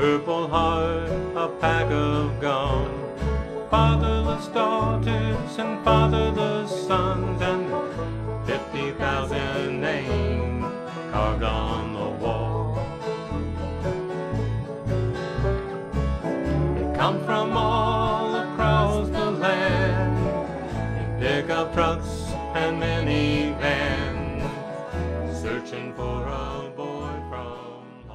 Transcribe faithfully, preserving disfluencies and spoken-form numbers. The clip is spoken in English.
Purple Heart, a pack of gum. Fatherless daughters and fatherless sons, and fifty thousand names carved on the wall. They come from all across the land in pickup trucks and minivans, searching for a